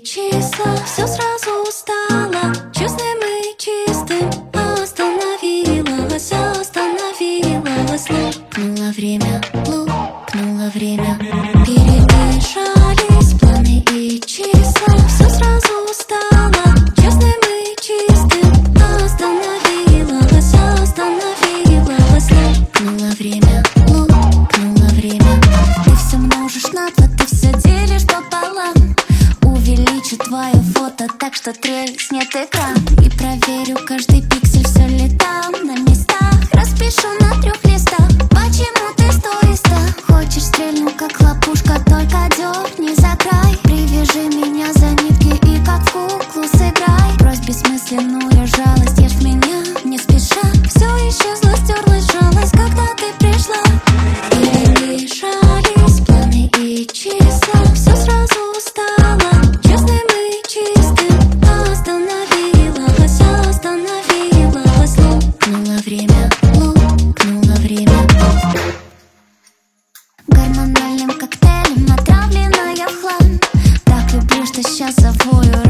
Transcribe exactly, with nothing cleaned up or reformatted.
числа. Все сразу устала, честным и чистым. Остановилась, остановилась. Лопнуло время, лопнуло время. Перемешались планы и числа. Все сразу устала, честным и чистым. Остановилась, остановилась. Лопнуло время, лопнуло время. Ты все множишь на два, ты все делишь пополам. Увеличу твое фото так, что треснет экран. И проверю каждый пиксель, все ли там на местах. Распишу на трех листах, почему ты стоиста. Хочешь стрельну, как хлопушка, только дерни за край. Привяжи меня за нитки и как в куклу сыграй. Брось бессмысленную жалость, ешь меня не спеша. Все исчезло, стерлась жалость, когда ты пришла. Перемешались планы и числа. Все сразу устала, честным и чистым. Остановилась, остановилась. Лопнуло время, лопнуло время. Гормональным коктейлем отравленная в хлам. Так люблю, что сейчас завою